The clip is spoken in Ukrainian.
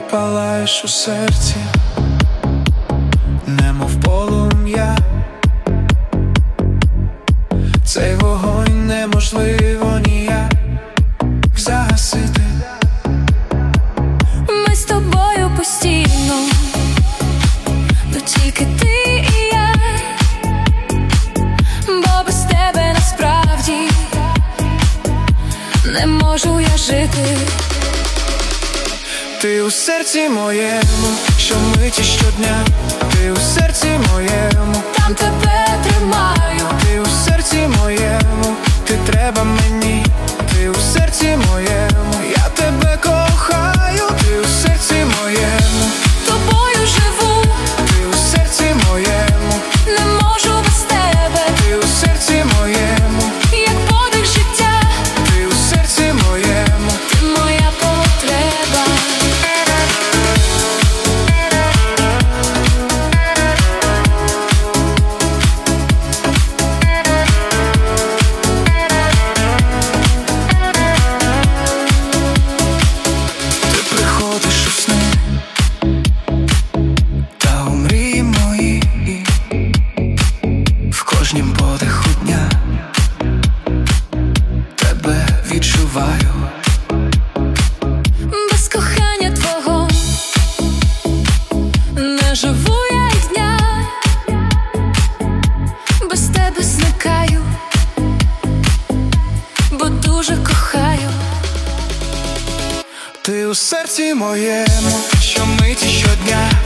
палаєш у серці, немов полум'я. Цей вогонь неможливо ніяк загасити. Ми з тобою постійно, ну тільки ти і я, бо без тебе насправді не можу я жити. Ти у серці моєму, щомиті щодня. Ти у серці моєму, там тебе тримаю. Ти у серці моєму, ти треба мені. Ти у серці моєму, я тебе кохаю. Ти у серці моєму, тобою живу. ти у серці моєму, Не можу без тебе. ти у серці моєму, Як подих життя. ти у серці моєму. Ти моя потреба. Ти приходиш у сни та у мрії мої, в кожнім подиху дня тебе відчуваю. Без кохання твого не живу я й дня. Без тебе зникаю, бо дуже кохаю. Ти у серці моєму, щомиті щодня.